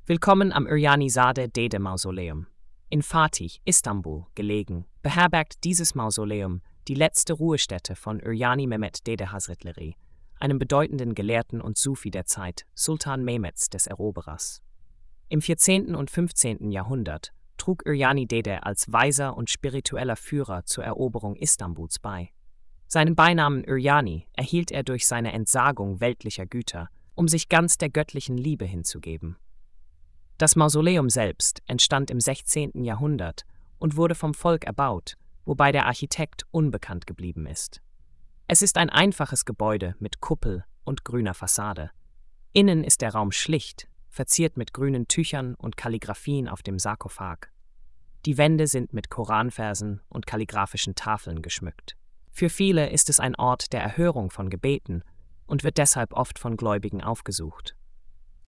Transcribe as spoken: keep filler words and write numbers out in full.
Willkommen am Ürjanizade Dede Mausoleum. In Fatih, Istanbul, gelegen, beherbergt dieses Mausoleum die letzte Ruhestätte von Ürjani Mehmet Dede Hazretleri, einem bedeutenden Gelehrten und Sufi der Zeit, Sultan Mehmets des Eroberers. Im vierzehnten und fünfzehnten Jahrhundert trug Ürjani Dede als weiser und spiritueller Führer zur Eroberung Istanbuls bei. Seinen Beinamen Ürjani erhielt er durch seine Entsagung weltlicher Güter, um sich ganz der göttlichen Liebe hinzugeben. Das Mausoleum selbst entstand im sechzehnten Jahrhundert und wurde vom Volk erbaut, wobei der Architekt unbekannt geblieben ist. Es ist ein einfaches Gebäude mit Kuppel und grüner Fassade. Innen ist der Raum schlicht, verziert mit grünen Tüchern und Kalligraphien auf dem Sarkophag. Die Wände sind mit Koranversen und kalligraphischen Tafeln geschmückt. Für viele ist es ein Ort der Erhörung von Gebeten und wird deshalb oft von Gläubigen aufgesucht.